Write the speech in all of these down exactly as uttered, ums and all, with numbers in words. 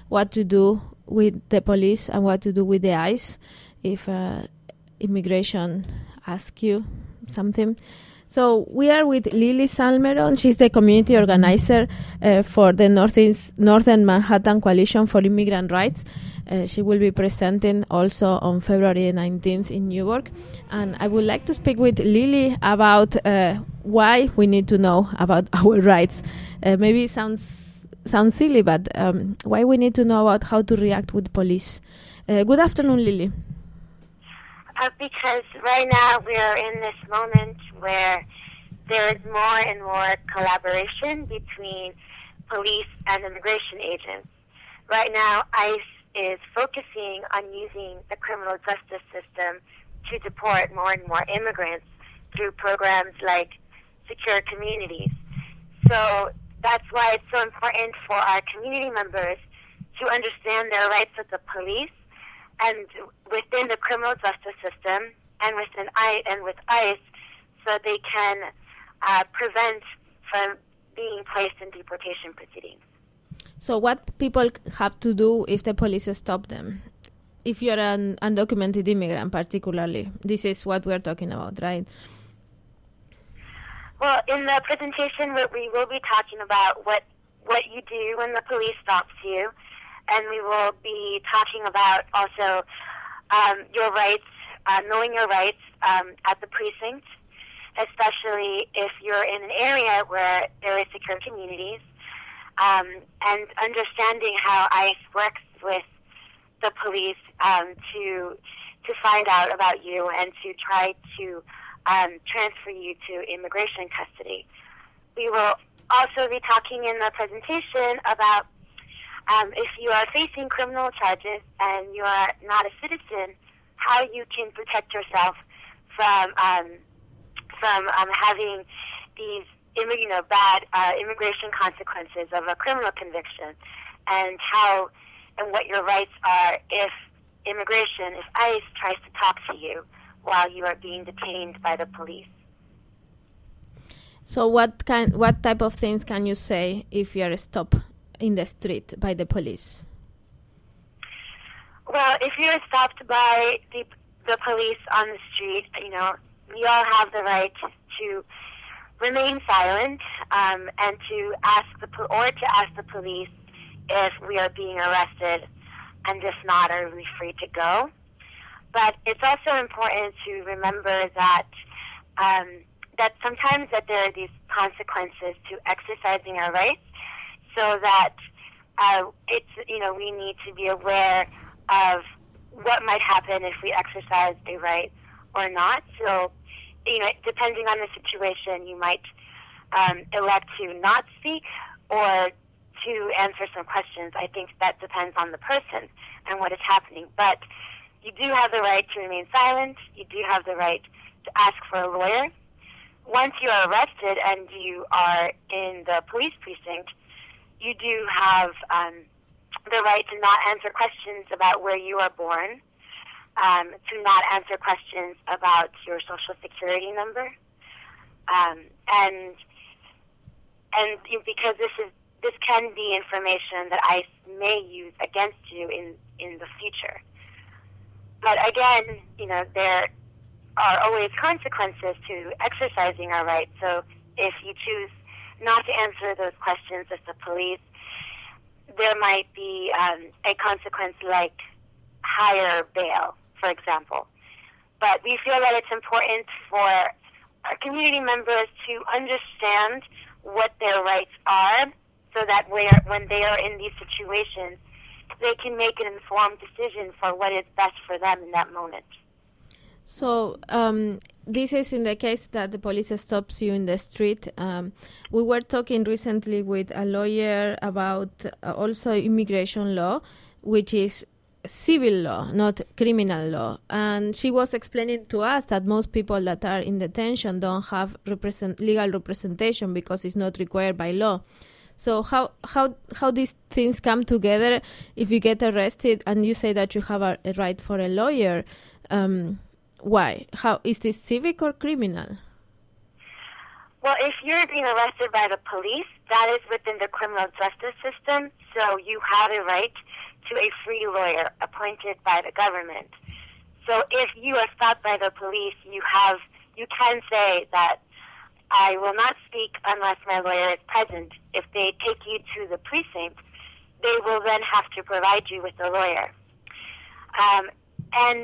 what to do with the police and what to do with the ICE if uh, immigration asks you something. So we are with Lily Salmeron. She's the community organizer uh, for the Northeast, Northern Manhattan Coalition for Immigrant Rights. Uh, she will be presenting also on February nineteenth in Newark. And I would like to speak with Lily about uh, why we need to know about our rights. Uh, maybe it sounds, sounds silly, but um, why we need to know about how to react with police. Uh, good afternoon, Lily. Uh, because right now we are in this moment where there is more and more collaboration between police and immigration agents. Right now, ICE is focusing on using the criminal justice system to deport more and more immigrants through programs like Secure Communities. So that's why it's so important for our community members to understand their rights with the police and within the criminal justice system and within I and with ICE, so they can uh, prevent from being placed in deportation proceedings. So what people have to do if the police stop them? If you're an undocumented immigrant, particularly, this is what we're talking about, right? Well, in the presentation, we will be talking about what what you do when the police stops you. And we will be talking about also um, your rights, uh, knowing your rights um, at the precinct, especially if you're in an area where there is secure communities, um, and understanding how ICE works with the police um, to to find out about you and to try to um, transfer you to immigration custody. We will also be talking in the presentation about Um, if you are facing criminal charges and you are not a citizen, how you can protect yourself from um, from um, having these you know bad uh, immigration consequences of a criminal conviction, and how and what your rights are if immigration, if ICE tries to talk to you while you are being detained by the police. So what kind, what type of things can you say if you are stopped in the street by the police? Well, if you're stopped by the the police on the street, you know, we all have the right to remain silent um, and to ask the po- or to ask the police if we are being arrested, and if not, are we free to go? But it's also important to remember that um, that sometimes that there are these consequences to exercising our rights. So that uh, it's you know we need to be aware of what might happen if we exercise a right or not. So you know, depending on the situation, you might um, elect to not speak or to answer some questions. I think that depends on the person and what is happening. But you do have the right to remain silent. You do have the right to ask for a lawyer. Once you are arrested and you are in the police precinct, you do have um, the right to not answer questions about where you are born, um, to not answer questions about your social security number, um, and and because this is this can be information that ICE may use against you in, in the future. But again, you know, there are always consequences to exercising our rights. So if you choose not to answer those questions with the police, there might be um, a consequence like higher bail, for example. But we feel that it's important for our community members to understand what their rights are, so that when they are in these situations, they can make an informed decision for what is best for them in that moment. So um, this is in the case that the police stops you in the street. Um, we were talking recently with a lawyer about uh, also immigration law, which is civil law, not criminal law. And she was explaining to us that most people that are in detention don't have represent, legal representation because it's not required by law. So how how how these things come together? If you get arrested and you say that you have a, a right for a lawyer, um, why? How is this civic or criminal? Well, if you're being arrested by the police, that is within the criminal justice system. So you have a right to a free lawyer appointed by the government. So if you are stopped by the police, you have you can say that I will not speak unless my lawyer is present. If they take you to the precinct, they will then have to provide you with a lawyer. Um, and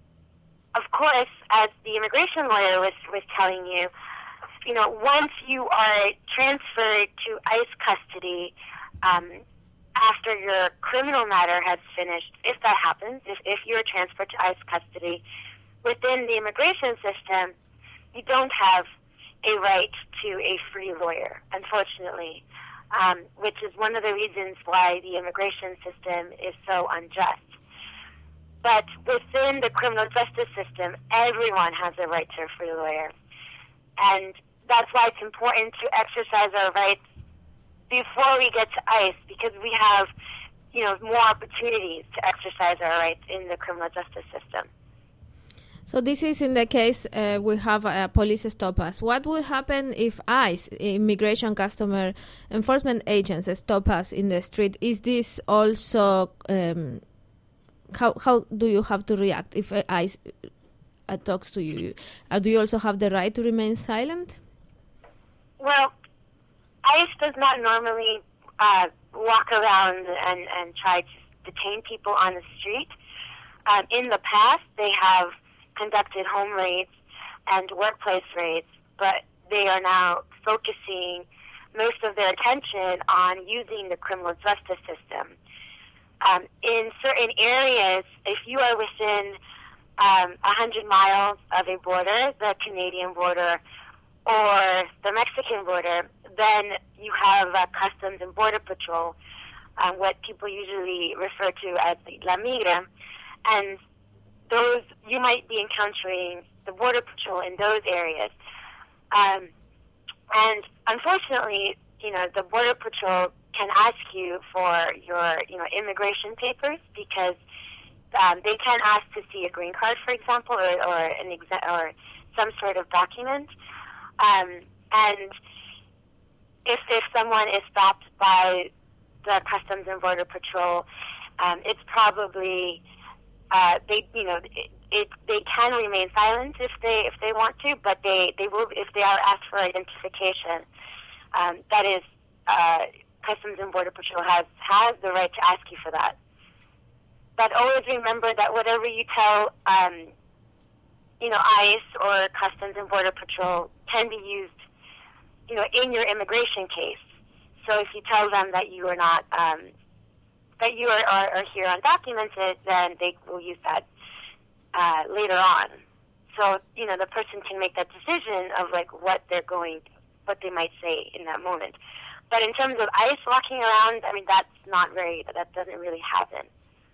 of course, as the immigration lawyer was, was telling you, you know, once you are transferred to ICE custody, um, after your criminal matter has finished, if that happens, if, if you're transferred to ICE custody, within the immigration system, you don't have a right to a free lawyer, unfortunately, um, which is one of the reasons why the immigration system is so unjust. But within the criminal justice system, everyone has a right to a free lawyer. And that's why it's important to exercise our rights before we get to ICE, because we have, you know, more opportunities to exercise our rights in the criminal justice system. So this is in the case uh, we have a police stop us. What will happen if ICE, immigration customer enforcement agents, stop us in the street? Is this also, um, how how do you have to react if ICE uh, talks to you? Uh, do you also have the right to remain silent? Well, ICE does not normally uh, walk around and, and try to detain people on the street. Um, in the past, they have conducted home raids and workplace raids, but they are now focusing most of their attention on using the criminal justice system. Um, in certain areas, if you are within um, one hundred miles of a border, the Canadian border or the Mexican border, then you have uh, Customs and Border Patrol, uh, what people usually refer to as the La Migra, and those you might be encountering the Border Patrol in those areas. Um, and unfortunately, you know, the Border Patrol can ask you for your, you know, immigration papers because um, they can ask to see a green card, for example, or, or an exa- or some sort of document. Um, and if if someone is stopped by the Customs and Border Patrol, um, it's probably uh, they you know it, it they can remain silent if they if they want to, but they, they will if they are asked for identification. Um, that is, uh, Customs and Border Patrol has has the right to ask you for that. But always remember that whatever you tell, um, you know, ICE or Customs and Border Patrol can be used, you know, in your immigration case. So if you tell them that you are not, um, that you are, are, are here undocumented, then they will use that uh, later on. So, you know, the person can make that decision of, like, what they're going, what they might say in that moment. But in terms of ICE walking around, I mean, that's not very, that doesn't really happen.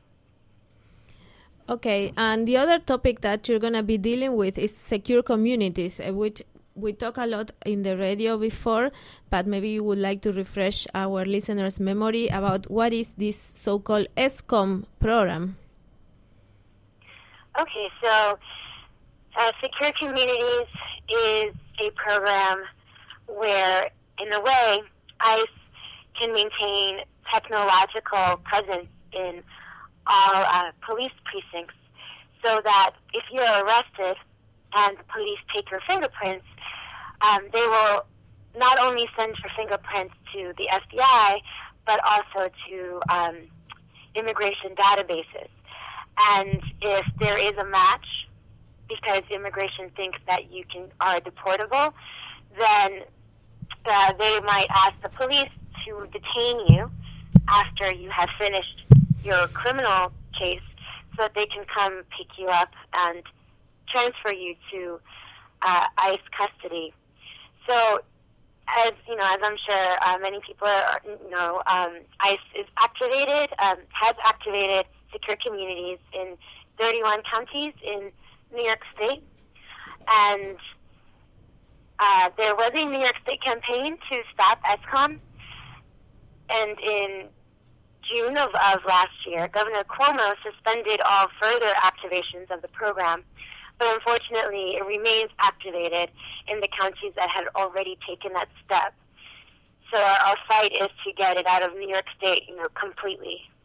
Okay, and the other topic that you're going to be dealing with is secure communities, uh, which we talk a lot in the radio before, but maybe you would like to refresh our listeners' memory about what is this so-called ESCOM program. Okay, so uh, Secure Communities is a program where, in a way, ICE can maintain technological presence in all uh, police precincts so that if you're arrested and the police take your fingerprints, um, they will not only send your fingerprints to the F B I, but also to um, immigration databases. And if there is a match, because immigration thinks that you can are deportable, then uh, they might ask the police to detain you after you have finished your criminal case so that they can come pick you up and transfer you to uh, ICE custody. So, as you know, as I'm sure uh, many people are, know, um, ICE is activated, um, has activated secure communities in thirty-one counties in New York State, and uh, there was a New York State campaign to stop ESCOM, and in June of, of last year, Governor Cuomo suspended all further activations of the program, but unfortunately it remains activated in the counties that had already taken that step. So our, our fight is to get it out of New York State, you know, completely.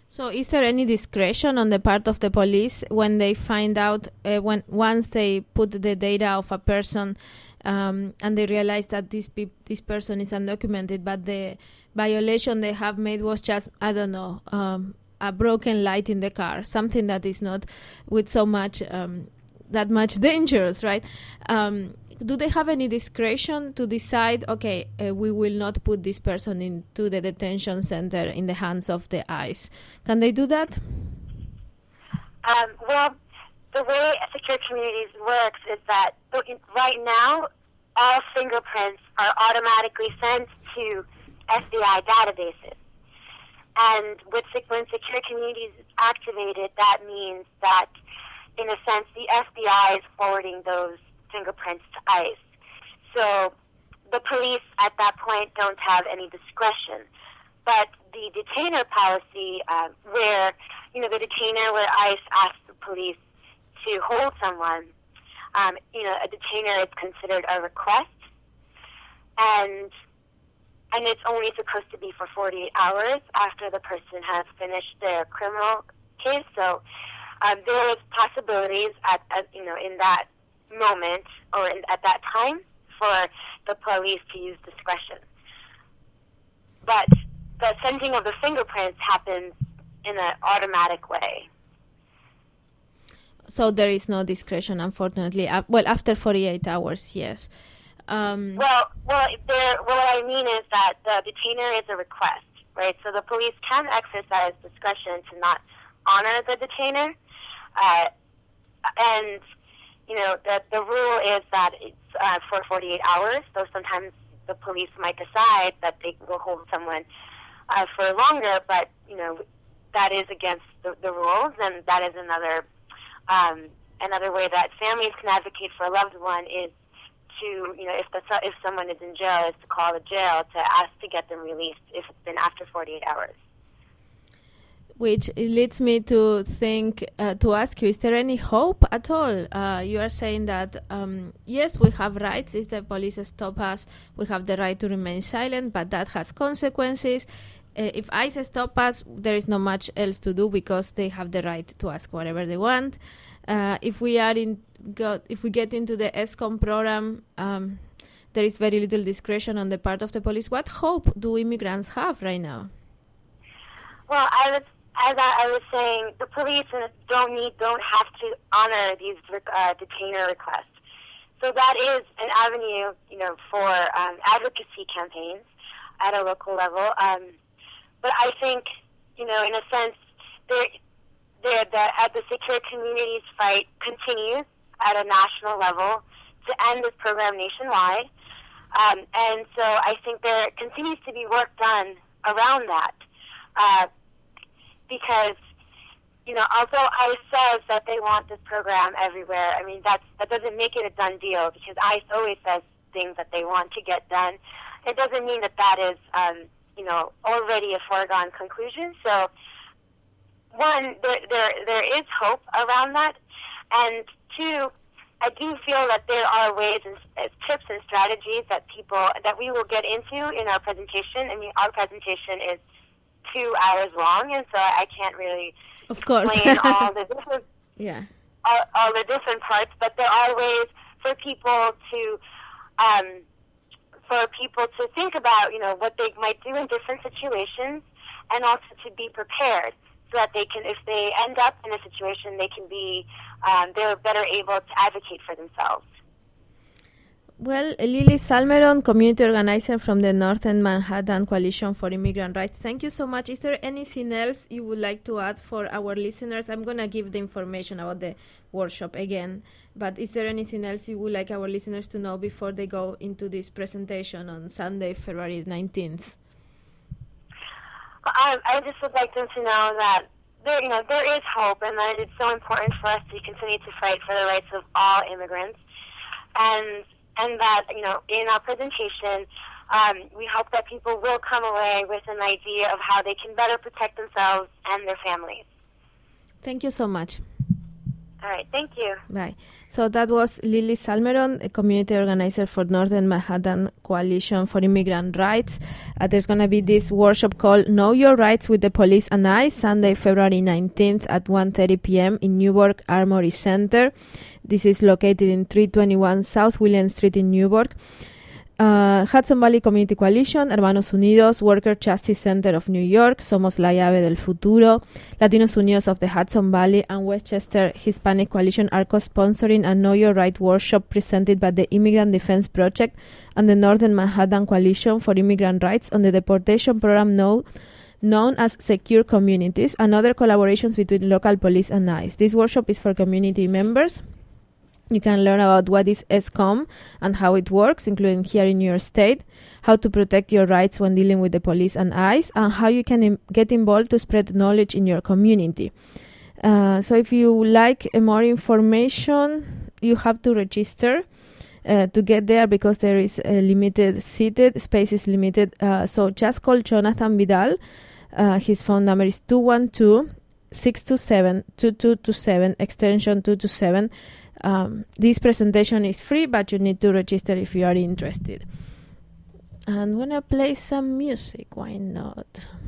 So is there any discretion on the part of the police when they find out, uh, when once they put the data of a person um, and they realize that this pe- this person is undocumented, but the violation they have made was just, I don't know, um, a broken light in the car, something that is not with so much, um, that much dangerous, right? Um, do they have any discretion to decide, okay, uh, we will not put this person into the detention center in the hands of the ICE? Can they do that? Um, well, the way Secure Communities works is that right now, all fingerprints are automatically sent to F B I databases. And with, when Secure Communities is activated, that means that, in a sense, the F B I is forwarding those fingerprints to ICE. So the police at that point don't have any discretion. But the detainer policy, uh, where, you know, the detainer, where ICE asks the police to hold someone, um, you know, a detainer is considered a request, and and it's only supposed to be for forty-eight hours after the person has finished their criminal case. So um, there is possibilities at, at you know in that moment or in, at that time for the police to use discretion. But the sending of the fingerprints happens in an automatic way. So there is no discretion, unfortunately. Uh, well, after forty-eight hours, yes. Um, well, well, there, what I mean is that the detainer is a request, right? So the police can exercise discretion to not honor the detainer. Uh, and, you know, the, the rule is that it's uh, for forty-eight hours. So sometimes the police might decide that they will hold someone uh, for longer, but, you know, that is against the, the rules, and that is another um, another way that families can advocate for a loved one is to, you know, if the, if someone is in jail, is to call the jail to ask to get them released if it's been after forty-eight hours. Which leads me to think, uh, to ask you, is there any hope at all? Uh, you are saying that, um, yes, we have rights. If the police stop us, we have the right to remain silent, but that has consequences. Uh, if ICE stop us, there is not much else to do because they have the right to ask whatever they want. Uh, if we are in, go, if we get into the ESCOM program, um, there is very little discretion on the part of the police. What hope do immigrants have right now? Well, I was, as I, I was saying, the police don't need, don't have to honor these uh, detainer requests. So that is an avenue, you know, for um, advocacy campaigns at a local level. Um, but I think, you know, in a sense, there. The, the, at the Secure Communities fight continues at a national level to end this program nationwide. Um, and so I think there continues to be work done around that. Uh, because, you know, although ICE says that they want this program everywhere, I mean, that's, that doesn't make it a done deal because ICE always says things that they want to get done. It doesn't mean that that is, um, you know, already a foregone conclusion. So, one, there, there there is hope around that, and two, I do feel that there are ways and uh, tips and strategies that people that we will get into in our presentation. I mean, our presentation is two hours long, and so I can't really of course explain all the different yeah all, all the different parts. But there are ways for people to um, for people to think about, you know, what they might do in different situations, and also to be prepared. So that they can, if they end up in a situation, they can be, um, they're better able to advocate for themselves. Well, Lily Salmeron, community organizer from the Northern Manhattan Coalition for Immigrant Rights, thank you so much. Is there anything else you would like to add for our listeners? I'm going to give the information about the workshop again, but is there anything else you would like our listeners to know before they go into this presentation on Sunday, February nineteenth? I, I just would like them to know that there, you know, there is hope, and that it's so important for us to continue to fight for the rights of all immigrants, and and that, you know, in our presentation, um, we hope that people will come away with an idea of how they can better protect themselves and their families. Thank you so much. All right, thank you. Bye. So that was Lily Salmeron, a community organizer for Northern Manhattan Coalition for Immigrant Rights. Uh, there's going to be this workshop called Know Your Rights with the Police and I, Sunday, February nineteenth at one thirty p.m. in Newburgh Armory Center. This is located in three twenty-one South William Street in Newburgh. Uh, Hudson Valley Community Coalition, Hermanos Unidos, Worker Justice Center of New York, Somos la Llave del Futuro, Latinos Unidos of the Hudson Valley, and Westchester Hispanic Coalition are co-sponsoring a Know Your Right workshop presented by the Immigrant Defense Project and the Northern Manhattan Coalition for Immigrant Rights on the deportation program known known as Secure Communities, and other collaborations between local police and ICE. This workshop is for community members. You can learn about what is S COM and how it works, including here in your state, how to protect your rights when dealing with the police and ICE, and how you can im- get involved to spread knowledge in your community. Uh, so if you like uh, more information, you have to register uh, to get there because there is a limited seated, space is limited. Uh, so just call Jonathan Vidal. Uh, his phone number is two one two, six two seven, two two two seven, extension two two seven. Um, this presentation is free, but you need to register if you are interested. And I'm gonna play some music, why not?